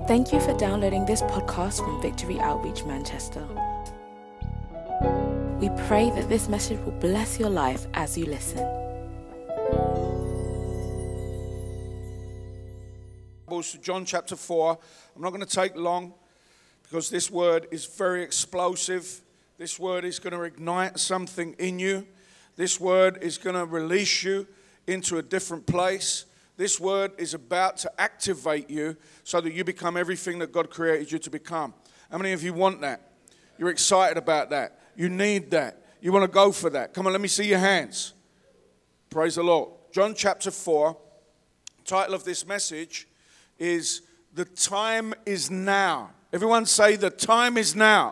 Thank you for downloading this podcast from Victory Outreach Manchester. We pray that this message will bless your life as you listen. John chapter 4. I'm not going to take long because this word is very explosive. This word is going to ignite something in you. This word is going to release you into a different place. This word is about to activate you so that you become everything that God created you to become. How many of you want that? You're excited about that. You need that. You want to go for that. Come on, let me see your hands. Praise the Lord. John chapter 4, title of this message is The Time is Now. Everyone say, the time is now.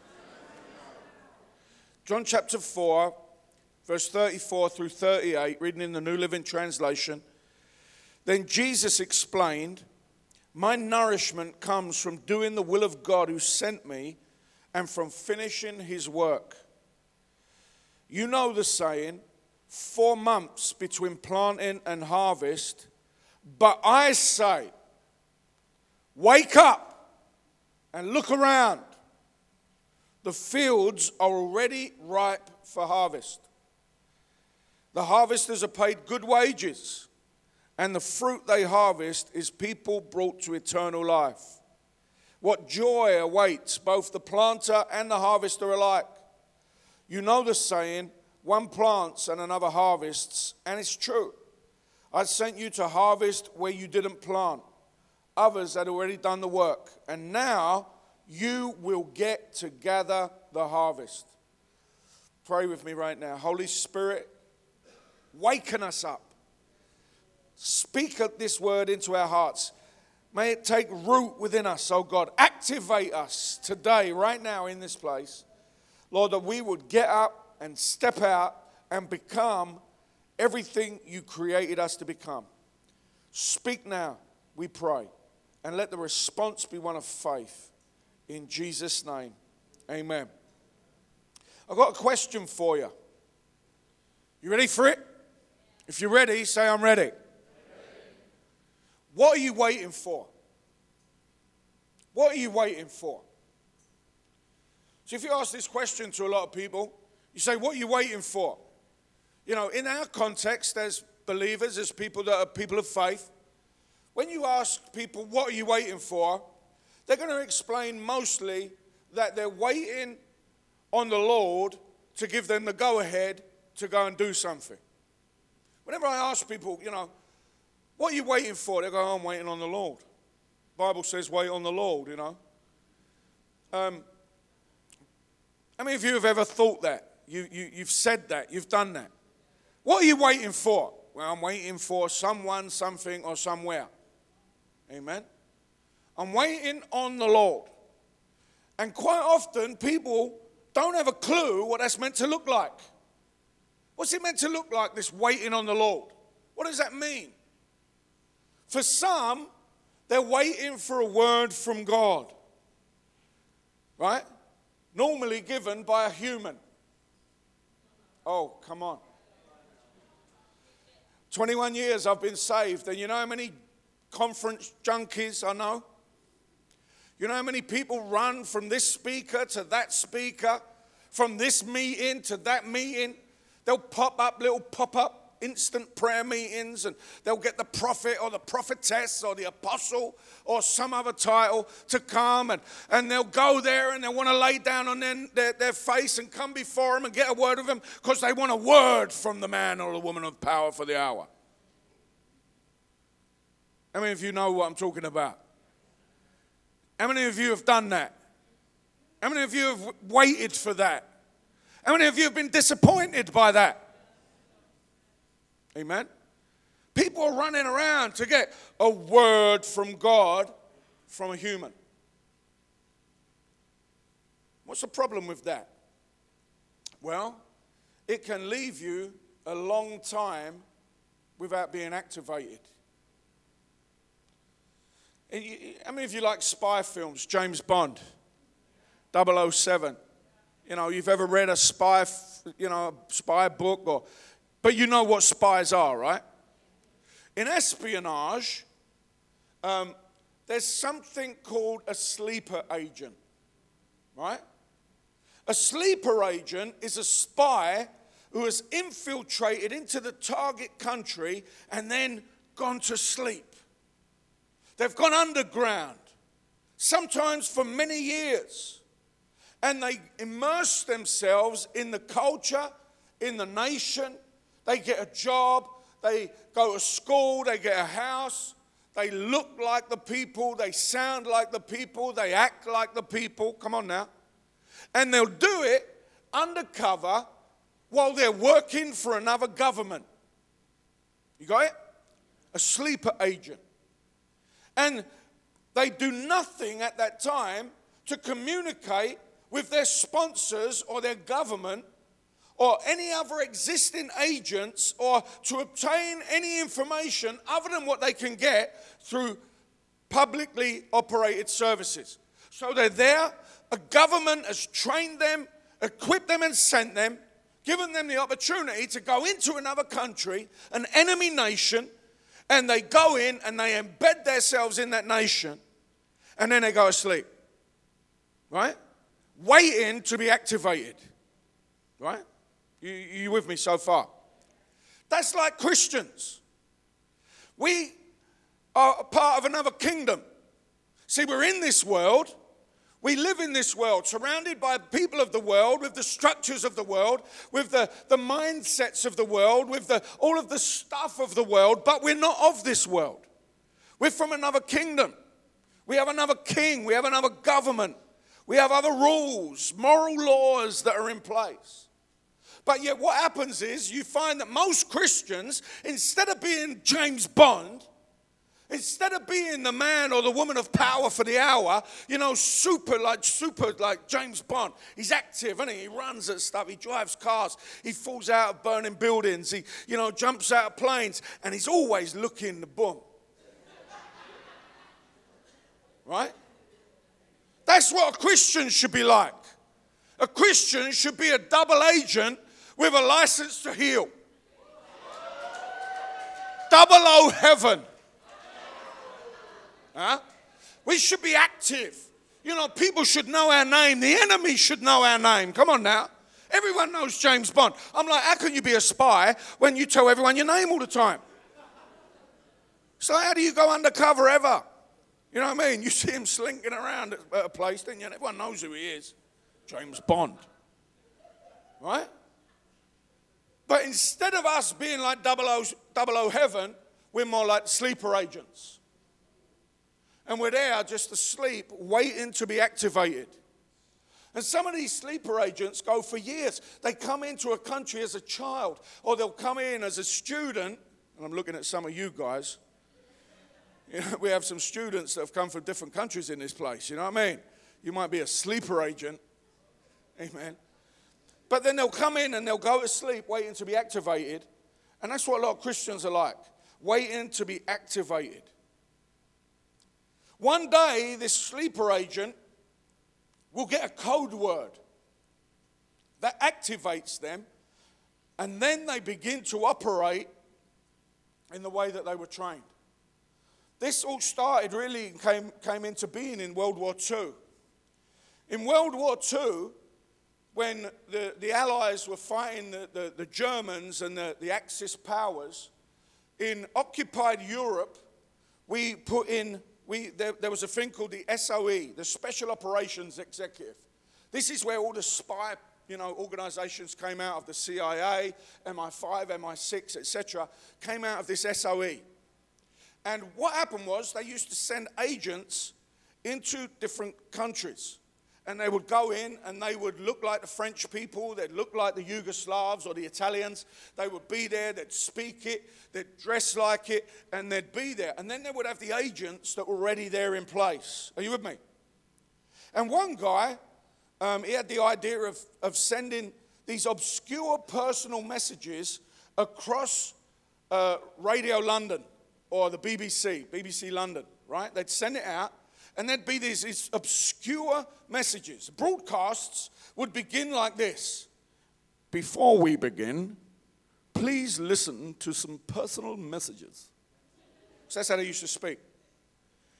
John chapter 4, verse 34 through 38, reading in the New Living Translation. Then Jesus explained, my nourishment comes from doing the will of God who sent me and from finishing his work. You know the saying, 4 months between planting and harvest, but I say, wake up and look around. The fields are already ripe for harvest. The harvesters are paid good wages, and the fruit they harvest is people brought to eternal life. What joy awaits both the planter and the harvester alike. You know the saying, one plants and another harvests, and it's true. I sent you to harvest where you didn't plant. Others had already done the work, and now you will get to gather the harvest. Pray with me right now. Holy Spirit, waken us up. Speak this word into our hearts. May it take root within us, oh God. Activate us today, right now in this place. Lord, that we would get up and step out and become everything you created us to become. Speak now, we pray. And let the response be one of faith. In Jesus' name, amen. I've got a question for you. You ready for it? If you're ready, say I'm ready. What are you waiting for? What are you waiting for? So if you ask this question to a lot of people, you say, what are you waiting for? You know, in our context as believers, as people that are people of faith, when you ask people, what are you waiting for? They're going to explain mostly that they're waiting on the Lord to give them the go-ahead to go and do something. Whenever I ask people, you know, what are you waiting for? They go, oh, I'm waiting on the Lord. The Bible says wait on the Lord, you know. How many of you have ever thought that? You've said that, you've done that. What are you waiting for? Well, I'm waiting for someone, something, or somewhere. Amen. I'm waiting on the Lord. And quite often, people don't have a clue what that's meant to look like. What's it meant to look like, this waiting on the Lord? What does that mean? For some, they're waiting for a word from God, right? Normally given by a human. Oh, come on. 21 years I've been saved, and you know how many conference junkies I know? You know how many people run from this speaker to that speaker, from this meeting to that meeting? They'll pop up little pop-up instant prayer meetings, and they'll get the prophet or the prophetess or the apostle or some other title to come, and they'll go there and they want to lay down on their face and come before him and get a word of him because they want a word from the man or the woman of power for the hour. How many of you know what I'm talking about? How many of you have done that? How many of you have waited for that? How many of you have been disappointed by that? Amen. People are running around to get a word from God from a human. What's the problem with that? Well, it can leave you a long time without being activated. How many of you like spy films? James Bond, 007. You know, you've ever read a spy book, but you know what spies are, right? In espionage, there's something called a sleeper agent, right? A sleeper agent is a spy who has infiltrated into the target country and then gone to sleep. They've gone underground, sometimes for many years, and they immerse themselves in the culture, in the nation. They get a job, they go to school, they get a house, they look like the people, they sound like the people, they act like the people. Come on now. And they'll do it undercover while they're working for another government. You got it? A sleeper agent. And they do nothing at that time to communicate with their sponsors or their government or any other existing agents or to obtain any information other than what they can get through publicly operated services. So they're there, a government has trained them, equipped them and sent them, given them the opportunity to go into another country, an enemy nation, and they go in and they embed themselves in that nation, and then they go to sleep, right? Waiting to be activated, right? You with me so far? That's like Christians. We are a part of another kingdom. See, we're in this world. We live in this world, surrounded by people of the world, with the structures of the world, with the mindsets of the world, with all of the stuff of the world, but we're not of this world. We're from another kingdom. We have another king. We have another government. We have other rules, moral laws that are in place. But yet what happens is you find that most Christians, instead of being James Bond, instead of being the man or the woman of power for the hour, super like James Bond. He's active, isn't he? He runs at stuff. He drives cars. He falls out of burning buildings. He, jumps out of planes. And he's always looking the boom. Right? That's what a Christian should be like. A Christian should be a double agent with a license to heal. 00 heaven. Huh? We should be active. People should know our name. The enemy should know our name. Come on now. Everyone knows James Bond. I'm like, how can you be a spy when you tell everyone your name all the time? So how do you go undercover ever? You know what I mean? You see him slinking around at a place, don't you? And everyone knows who he is. James Bond. Right? But instead of us being like 00 heaven, we're more like sleeper agents. And we're there just asleep, waiting to be activated. And some of these sleeper agents go for years. They come into a country as a child, or they'll come in as a student. And I'm looking at some of you guys. We have some students that have come from different countries in this place. You know what I mean? You might be a sleeper agent. Amen. But then they'll come in and they'll go to sleep, waiting to be activated. And that's what a lot of Christians are like, waiting to be activated. One day, this sleeper agent will get a code word that activates them, and then they begin to operate in the way that they were trained. This all started really came into being in World War II. In World War II, when the Allies were fighting the Germans and the Axis powers, in occupied Europe, there was a thing called the SOE, the Special Operations Executive. This is where all the spy organizations came out of. The CIA, MI5, MI6, etc., came out of this SOE. And what happened was they used to send agents into different countries. And they would go in and they would look like the French people, they'd look like the Yugoslavs or the Italians. They would be there, they'd speak it, they'd dress like it, and they'd be there. And then they would have the agents that were already there in place. Are you with me? And one guy, he had the idea of sending these obscure personal messages across Radio London or the BBC London, right? They'd send it out. And there'd be these obscure messages. Broadcasts would begin like this. Before we begin, please listen to some personal messages. So that's how they used to speak.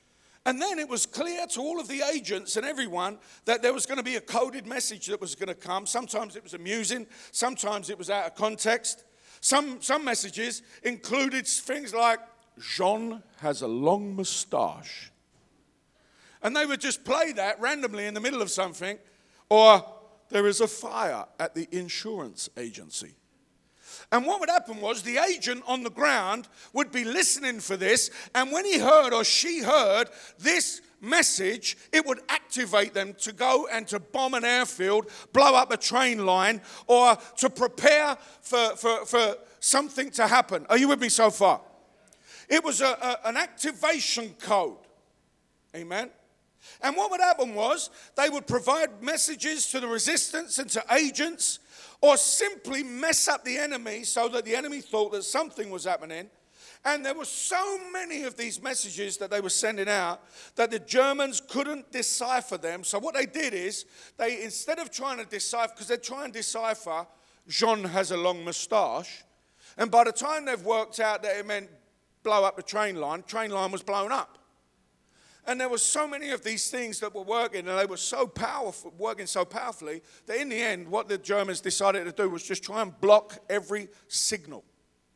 And then it was clear to all of the agents and everyone that there was going to be a coded message that was going to come. Sometimes it was amusing. Sometimes it was out of context. Some messages included things like, Jean has a long moustache. And they would just play that randomly in the middle of something. Or, there is a fire at the insurance agency. And what would happen was the agent on the ground would be listening for this, and when he heard or she heard this message, it would activate them to go and to bomb an airfield, blow up a train line, or to prepare for something to happen. Are you with me so far? It was an activation code. Amen? And what would happen was they would provide messages to the resistance and to agents, or simply mess up the enemy so that the enemy thought that something was happening. And there were so many of these messages that they were sending out that the Germans couldn't decipher them. So what they did is, they, instead of trying to decipher, because they try and decipher, Jean has a long moustache, and by the time they've worked out that it meant blow up the train line was blown up. And there were so many of these things that were working, and they were so powerful, working so powerfully, that in the end, what the Germans decided to do was just try and block every signal.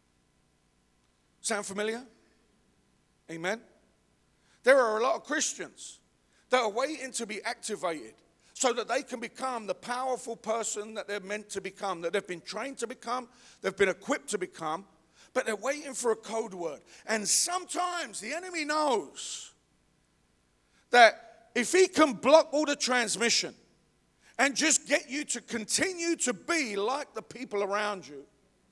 Sound familiar? Amen? There are a lot of Christians that are waiting to be activated so that they can become the powerful person that they're meant to become, that they've been trained to become, they've been equipped to become, but they're waiting for a code word. And sometimes the enemy knows that if he can block all the transmission and just get you to continue to be like the people around you,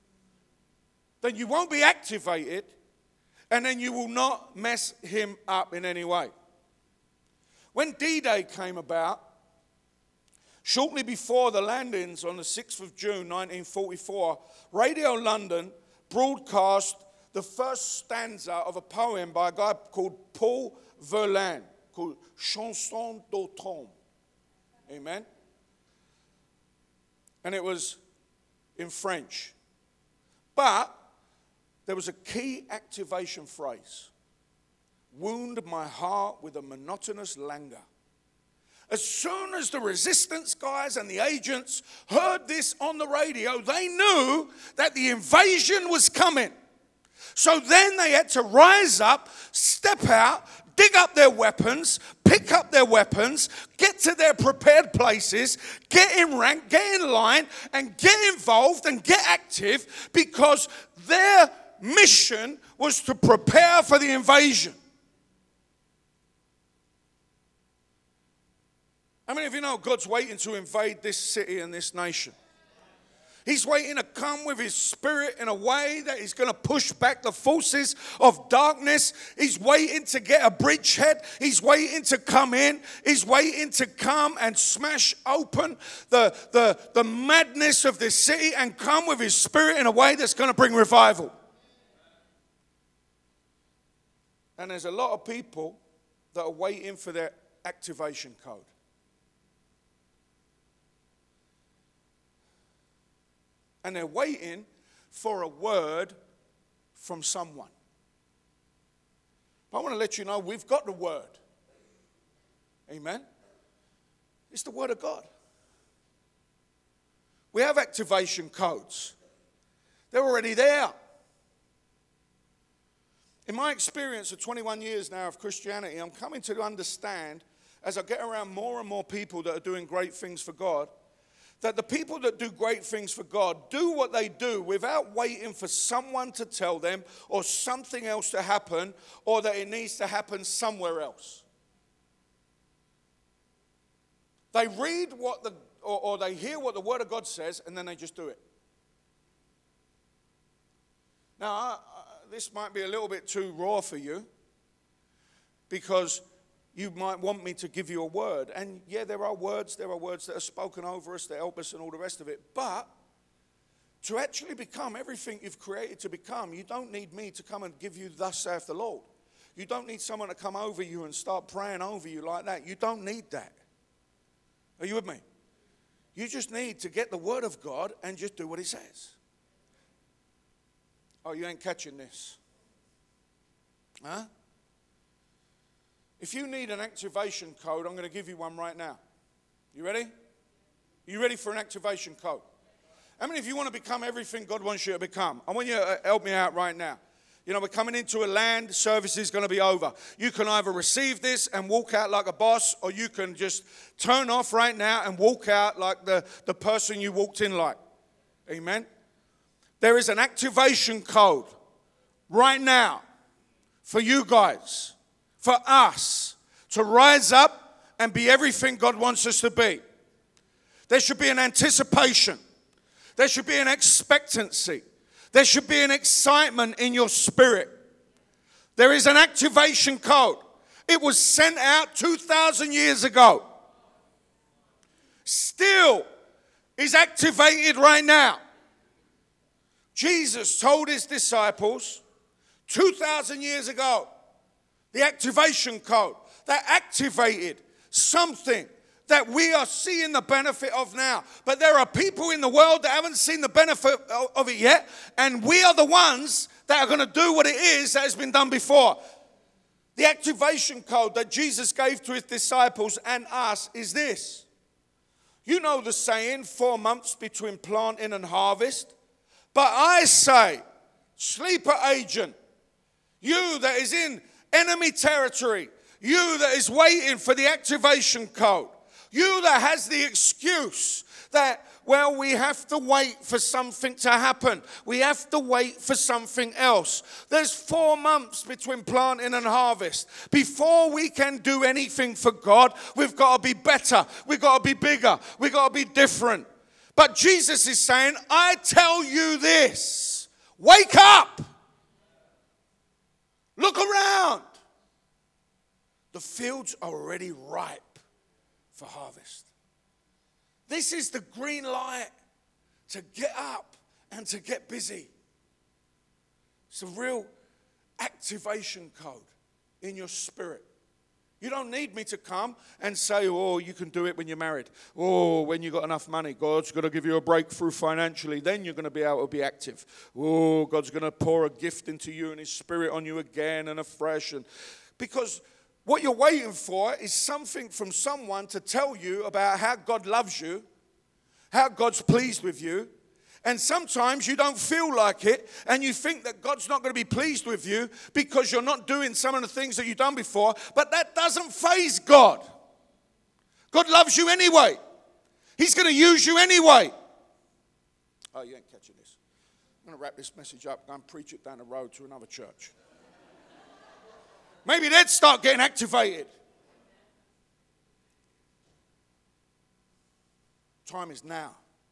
then you won't be activated, and then you will not mess him up in any way. When D-Day came about, shortly before the landings on the 6th of June 1944, Radio London broadcast the first stanza of a poem by a guy called Paul Verlaine, called Chanson d'automne. Amen? And it was in French. But there was a key activation phrase. Wound my heart with a monotonous languor. As soon as the resistance guys and the agents heard this on the radio, they knew that the invasion was coming. So then they had to rise up, step out, dig up their weapons, pick up their weapons, get to their prepared places, get in rank, get in line, and get involved and get active, because their mission was to prepare for the invasion. How many of you know God's waiting to invade this city and this nation? He's waiting to come with his spirit in a way that he's going to push back the forces of darkness. He's waiting to get a bridgehead. He's waiting to come in. He's waiting to come and smash open the madness of this city and come with his spirit in a way that's going to bring revival. And there's a lot of people that are waiting for their activation code. And they're waiting for a word from someone. But I want to let you know we've got the word. Amen? It's the word of God. We have activation codes. They're already there. In my experience of 21 years now of Christianity, I'm coming to understand, as I get around more and more people that are doing great things for God, that the people that do great things for God do what they do without waiting for someone to tell them or something else to happen, or that it needs to happen somewhere else. They read or they hear what the Word of God says, and then they just do it. Now, this might be a little bit too raw for you, because you might want me to give you a word. And yeah, there are words that are spoken over us that help us and all the rest of it. But to actually become everything you've created to become, you don't need me to come and give you thus saith the Lord. You don't need someone to come over you and start praying over you like that. You don't need that. Are you with me? You just need to get the word of God and just do what he says. Oh, you ain't catching this. Huh? If you need an activation code, I'm going to give you one right now. You ready? You ready for an activation code? How many of you want to become everything God wants you to become? I want you to help me out right now. You know, we're coming into a land, service is going to be over. You can either receive this and walk out like a boss, or you can just turn off right now and walk out like the person you walked in like. Amen? There is an activation code right now for you guys, for us to rise up and be everything God wants us to be. There should be an anticipation. There should be an expectancy. There should be an excitement in your spirit. There is an activation code. It was sent out 2,000 years ago. Still is activated right now. Jesus told his disciples 2,000 years ago, the activation code that activated something that we are seeing the benefit of now. But there are people in the world that haven't seen the benefit of it yet, and we are the ones that are going to do what it is that has been done before. The activation code that Jesus gave to his disciples and us is this. You know the saying, 4 months between planting and harvest. But I say, sleeper agent, you that is in enemy territory, you that is waiting for the activation code, you that has the excuse that, well, we have to wait for something to happen. We have to wait for something else. There's 4 months between planting and harvest. Before we can do anything for God, we've got to be better. We've got to be bigger. We've got to be different. But Jesus is saying, I tell you this, wake up. Look around. The fields are already ripe for harvest. This is the green light to get up and to get busy. It's a real activation code in your spirit. You don't need me to come and say, oh, you can do it when you're married. Oh, when you've got enough money, God's going to give you a breakthrough financially. Then you're going to be able to be active. Oh, God's going to pour a gift into you and his spirit on you again and afresh. And because what you're waiting for is something from someone to tell you about how God loves you, how God's pleased with you. And sometimes you don't feel like it, and you think that God's not going to be pleased with you because you're not doing some of the things that you've done before. But that doesn't faze God. God loves you anyway. He's going to use you anyway. Oh, you ain't catching this. I'm going to wrap this message up and preach it down the road to another church. Maybe they'd start getting activated. Time is now.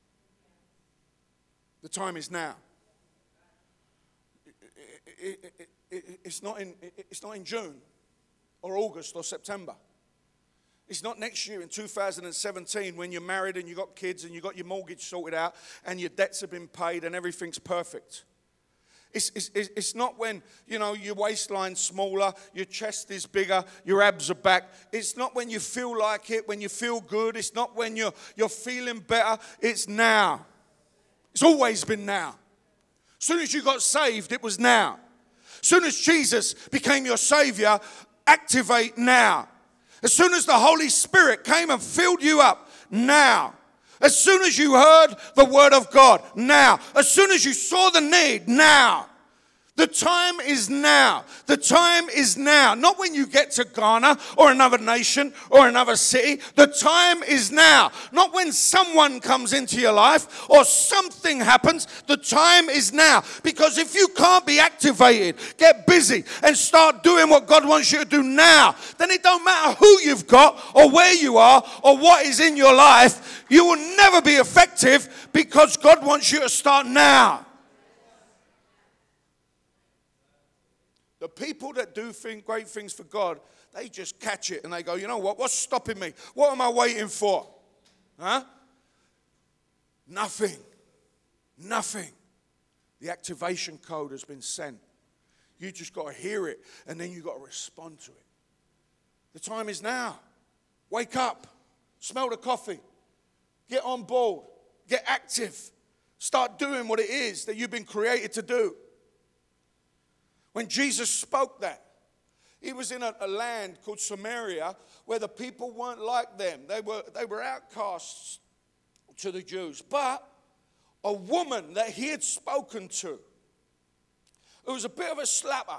The time is now. It's not in June or August or September. It's not next year in 2017 when you're married and you've got kids and you've got your mortgage sorted out and your debts have been paid and everything's perfect. It's not when, you know, your waistline's smaller, your chest is bigger, your abs are back. It's not when you feel like it, when you feel good. It's not when you're feeling better. It's now. It's always been now. As soon as you got saved, it was now. As soon as Jesus became your Savior, activate now. As soon as the Holy Spirit came and filled you up, now. As soon as you heard the word of God, now. As soon as you saw the need, now. The time is now. The time is now. Not when you get to Ghana or another nation or another city. The time is now. Not when someone comes into your life or something happens. The time is now. Because if you can't be activated, get busy and start doing what God wants you to do now, then it don't matter who you've got or where you are or what is in your life. You will never be effective because God wants you to start now. The people that do great things for God, they just catch it and they go, you know what? What's stopping me? What am I waiting for? Huh? Nothing. Nothing. The activation code has been sent. You just got to hear it and then you got to respond to it. The time is now. Wake up. Smell the coffee. Get on board. Get active. Start doing what it is that you've been created to do. When Jesus spoke that, He was in a land called Samaria where the people weren't like them. They were outcasts to the Jews. But a woman that he had spoken to, who was a bit of a slapper.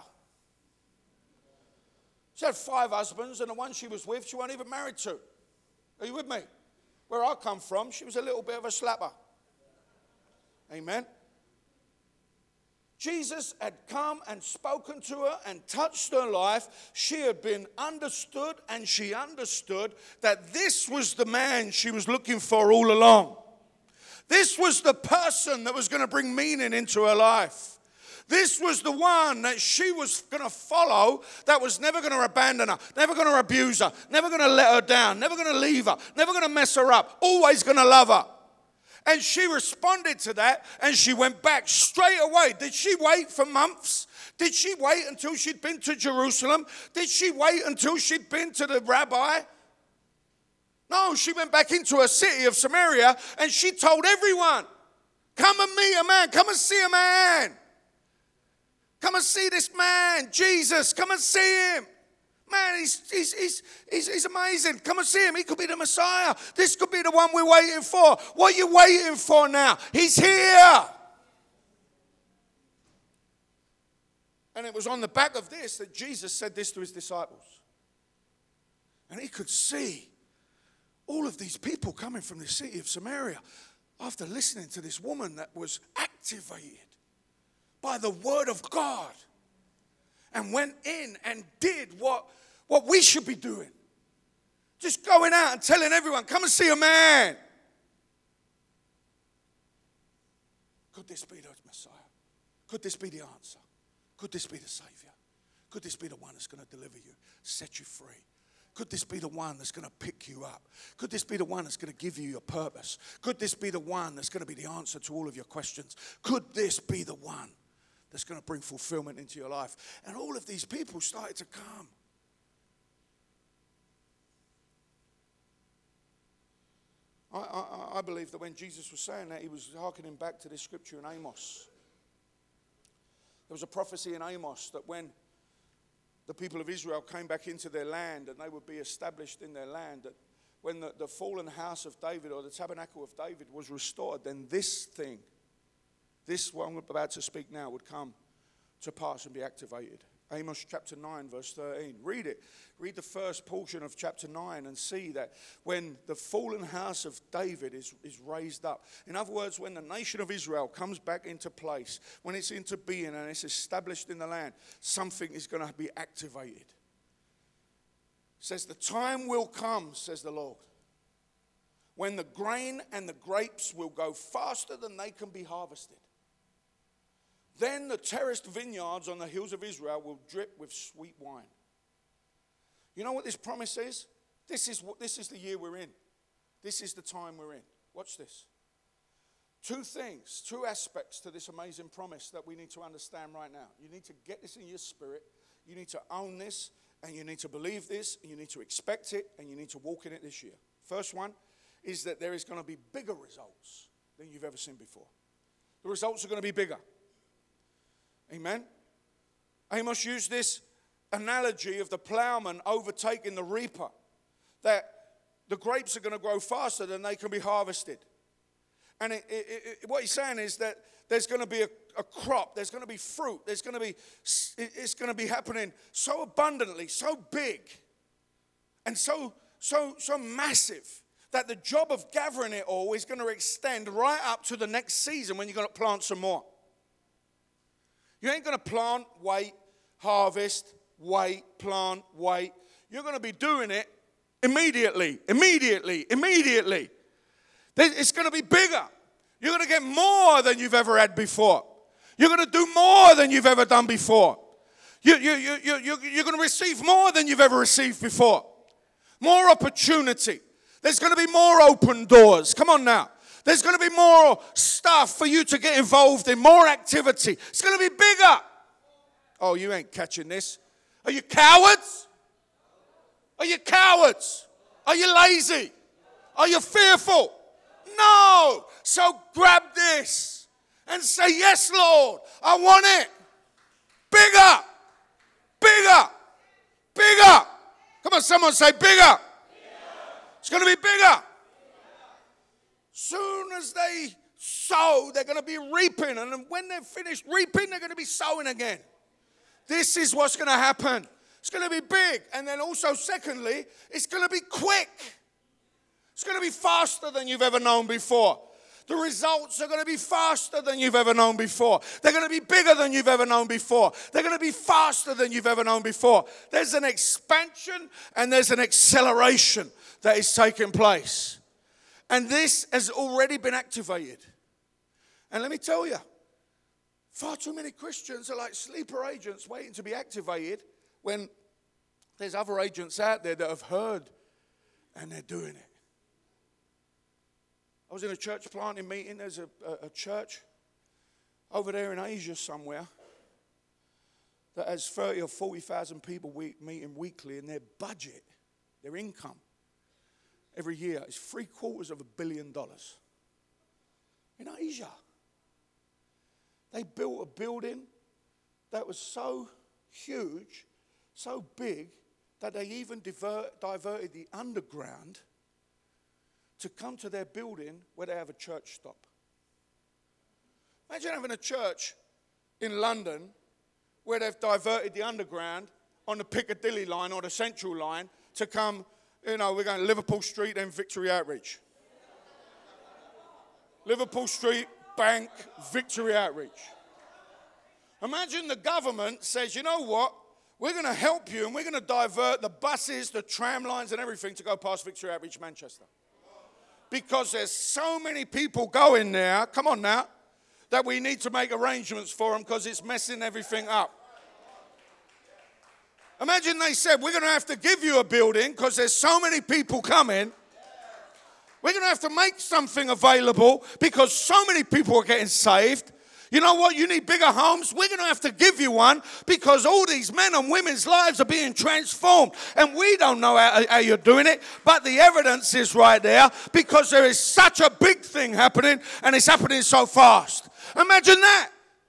She had 5 husbands, and the one she was with, she wasn't even married to. Are you with me? Where I come from, she was a little bit of a slapper. Amen. Jesus had come and spoken to her and touched her life. She had been understood, and she understood that this was the man she was looking for all along. This was the person that was going to bring meaning into her life. This was the one that she was going to follow, that was never going to abandon her, never going to abuse her, never going to let her down, never going to leave her, never going to mess her up, always going to love her. And she responded to that, and she went back straight away. Did she wait for months? Did she wait until she'd been to Jerusalem? Did she wait until she'd been to the rabbi? No, she went back into her city of Samaria, and she told everyone, come and meet a man, come and see a man. Come and see this man, Jesus, come and see him. Man, he's amazing. Come and see him. He could be the Messiah. This could be the one we're waiting for. What are you waiting for now? He's here. And it was on the back of this that Jesus said this to his disciples. And he could see all of these people coming from the city of Samaria after listening to this woman that was activated by the word of God and went in and did what we should be doing. Just going out and telling everyone, come and see a man. Could this be the Messiah? Could this be the answer? Could this be the Savior? Could this be the one that's going to deliver you, set you free? Could this be the one that's going to pick you up? Could this be the one that's going to give you your purpose? Could this be the one that's going to be the answer to all of your questions? Could this be the one that's going to bring fulfillment into your life? And all of these people started to come. I believe that when Jesus was saying that, he was hearkening back to this scripture in Amos. There was a prophecy in Amos that when the people of Israel came back into their land and they would be established in their land, that when the fallen house of David, or the tabernacle of David, was restored, then this thing, this what I'm about to speak now, would come to pass and be activated. Amos chapter 9, verse 13. Read it. Read the first portion of chapter 9 and see that when the fallen house of David is raised up. In other words, when the nation of Israel comes back into place, when it's into being and it's established in the land, something is going to be activated. It says, the time will come, says the Lord, when the grain and the grapes will go faster than they can be harvested. Then the terraced vineyards on the hills of Israel will drip with sweet wine. You know what this promise is? This is the year we're in. This is the time we're in. Watch this. 2 things, 2 aspects to this amazing promise that we need to understand right now. You need to get this in your spirit. You need to own this, and you need to believe this, and you need to expect it, and you need to walk in it this year. First one is that there is going to be bigger results than you've ever seen before. The results are going to be bigger. Amen. Amos used this analogy of the plowman overtaking the reaper, that the grapes are going to grow faster than they can be harvested. And what he's saying is that there's going to be a crop, there's going to be fruit, it's going to be happening so abundantly, so big, and so massive, that the job of gathering it all is going to extend right up to the next season when you're going to plant some more. You ain't going to plant, wait, harvest, wait, plant, wait. You're going to be doing it immediately. It's going to be bigger. You're going to get more than you've ever had before. You're going to do more than you've ever done before. You're going to receive more than you've ever received before. More opportunity. There's going to be more open doors. Come on now. There's going to be more stuff for you to get involved in, more activity. It's going to be bigger. Oh, you ain't catching this. Are you cowards? Are you cowards? Are you lazy? Are you fearful? No. So grab this and say, yes, Lord, I want it. Bigger. Bigger. Come on, someone say bigger. It's going to be bigger. Soon as they sow, they're going to be reaping. And when they're finished reaping, they're going to be sowing again. This is what's going to happen. It's going to be big. And then also, secondly, it's going to be quick. It's going to be faster than you've ever known before. The results are going to be faster than you've ever known before. They're going to be bigger than you've ever known before. They're going to be faster than you've ever known before. There's an expansion and there's an acceleration that is taking place. And this has already been activated. And let me tell you, far too many Christians are like sleeper agents waiting to be activated when there's other agents out there that have heard and they're doing it. I was in a church planting meeting. There's a church over there in Asia somewhere that has 30 or 40,000 people meeting weekly, and their budget, their income every year is $750 million in Asia. They built a building that was so huge, so big, that they even diverted the underground to come to their building where they have a church stop. Imagine having a church in London where they've diverted the underground on the Piccadilly line or the Central line to come, we're going to Liverpool Street and Victory Outreach. Liverpool Street, Bank, Victory Outreach. Imagine the government says, you know what? We're going to help you and we're going to divert the buses, the tram lines and everything to go past Victory Outreach Manchester. Because there's so many people going there, come on now, that we need to make arrangements for them because it's messing everything up. Imagine they said, we're going to have to give you a building because there's so many people coming. We're going to have to make something available because so many people are getting saved. You know what? You need bigger homes. We're going to have to give you one because all these men and women's lives are being transformed. And we don't know how you're doing it, but the evidence is right there because there is such a big thing happening and it's happening so fast. Imagine that.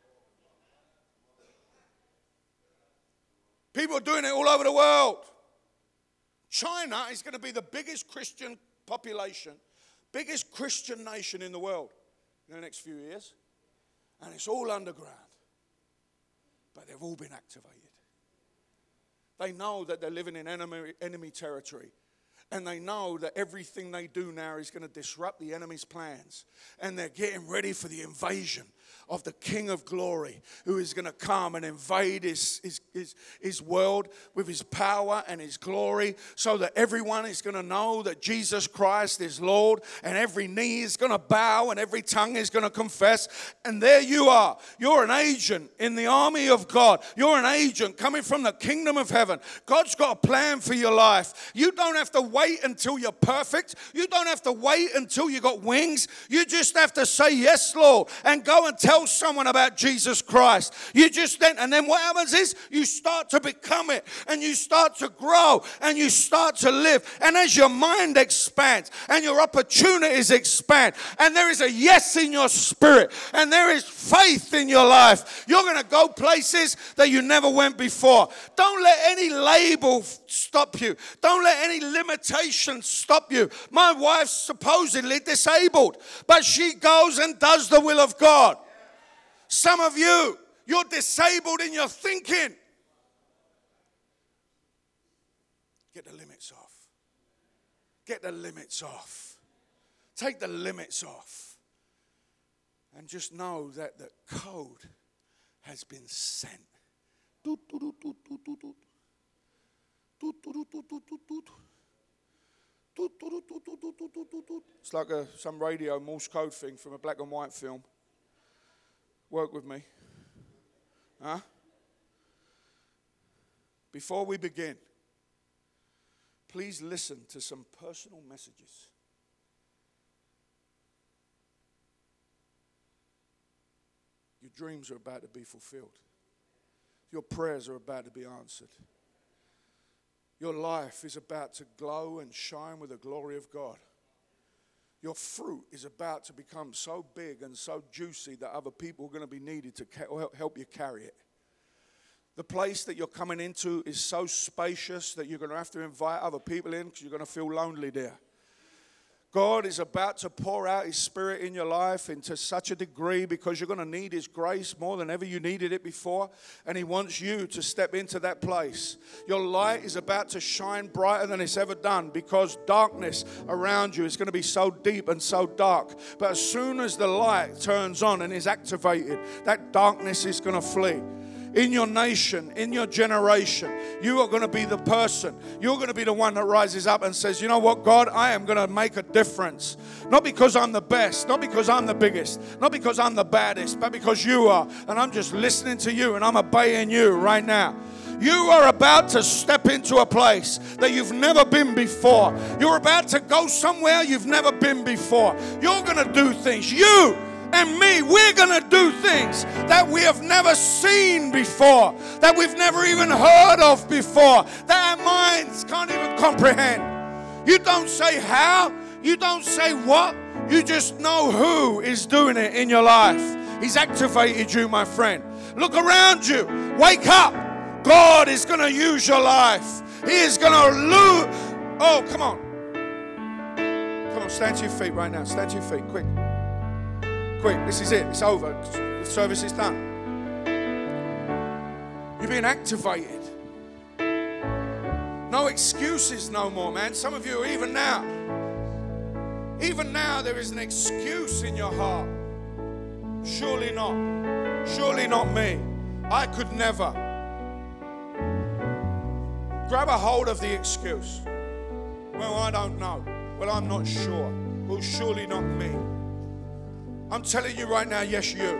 People are doing it all over the world. China is going to be the biggest Christian population, biggest Christian nation in the world in the next few years. And it's all underground. But they've all been activated. They know that they're living in enemy territory. And they know that everything they do now is going to disrupt the enemy's plans. And they're getting ready for the invasion of the King of Glory, who is going to come and invade his world with his power and his glory, so that everyone is going to know that Jesus Christ is Lord, and every knee is going to bow and every tongue is going to confess. And there you are. You're an agent in the army of God. You're an agent coming from the kingdom of heaven. God's got a plan for your life. You don't have to wait until you're perfect. You don't have to wait until you got wings. You just have to say, yes, Lord, and go and tell someone about Jesus Christ. And then what happens is you start to become it, and you start to grow, and you start to live. And as your mind expands and your opportunities expand, and there is a yes in your spirit, and there is faith in your life, you're going to go places that you never went before. Don't let any label stop you. Don't let any limitation stop you. My wife's supposedly disabled, but she goes and does the will of God. Some of you, you're disabled in your thinking. Get the limits off. Get the limits off. Take the limits off. And just know that the code has been sent. It's like some radio Morse code thing from a black and white film. Work with me. Huh? Before we begin, please listen to some personal messages. Your dreams are about to be fulfilled. Your prayers are about to be answered. Your life is about to glow and shine with the glory of God. Your fruit is about to become so big and so juicy that other people are going to be needed to help you carry it. The place that you're coming into is so spacious that you're going to have to invite other people in because you're going to feel lonely there. God is about to pour out His Spirit in your life into such a degree because you're going to need His grace more than ever you needed it before. And He wants you to step into that place. Your light is about to shine brighter than it's ever done because darkness around you is going to be so deep and so dark. But as soon as the light turns on and is activated, that darkness is going to flee. In your nation, in your generation, you are going to be the person. You're going to be the one that rises up and says, you know what, God, I am going to make a difference. Not because I'm the best, not because I'm the biggest, not because I'm the baddest, but because you are. And I'm just listening to you and I'm obeying you right now. You are about to step into a place that you've never been before. You're about to go somewhere you've never been before. You're going to do things. You and me, we're going to do things that we have never seen before, that we've never even heard of before, that our minds can't even comprehend. You don't say how, you don't say what, you just know who is doing it in your life. He's activated you, my friend. Look around you. Wake up. God is going to use your life. He is going to Oh, come on. Come on, stand to your feet right now. Stand to your feet, quick. Quick, this is it. It's over. The service is done. You're being activated. No excuses no more, man. Some of you, even now, there is an excuse in your heart. Surely not. Surely not me. I could never. Grab a hold of the excuse. Well, I don't know. Well, I'm not sure. Well, surely not me. I'm telling you right now, yes, you're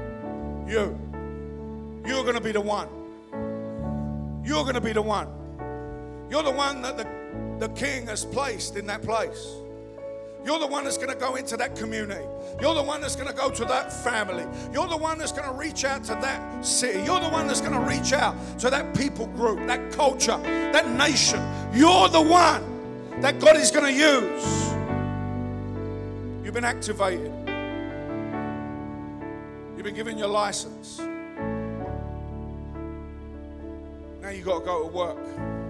going to be the one. You're going to be the one. You're the one that the King has placed in that place. You're the one that's going to go into that community. You're the one that's going to go to that family. You're the one that's going to reach out to that city. You're the one that's going to reach out to that people group, that culture, that nation. You're the one that God is going to use. You've been activated. You've been given your license. Now you got to go to work.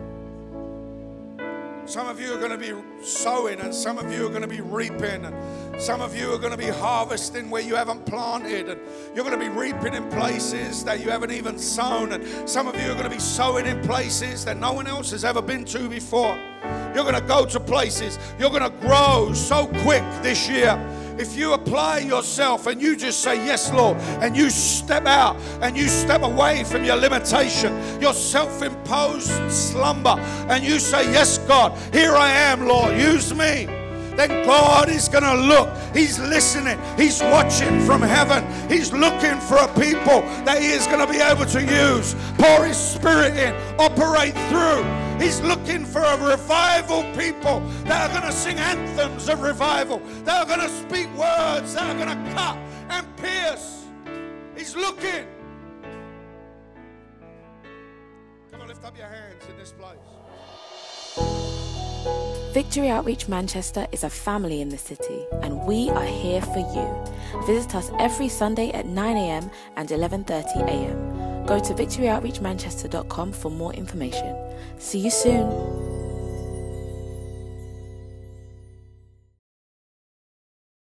Some of you are going to be sowing, and some of you are going to be reaping, and some of you are going to be harvesting where you haven't planted, and you're going to be reaping in places that you haven't even sown, and some of you are going to be sowing in places that no one else has ever been to before. You're going to go to places. You're going to grow so quick this year. If you apply yourself and you just say, yes, Lord, and you step out and you step away from your limitation, your self-imposed slumber, and you say, yes, God, here I am, Lord, use me. Then God is going to look. He's listening. He's watching from heaven. He's looking for a people that He is going to be able to use. Pour His Spirit in. Operate through. He's looking for a revival people that are going to sing anthems of revival. That are going to speak words that are going to cut and pierce. He's looking. Come on, lift up your hands in this place. Victory Outreach Manchester is a family in the city, and we are here for you. Visit us every Sunday at 9 a.m. and 11:30 a.m. Go to victoryoutreachmanchester.com for more information. See you soon.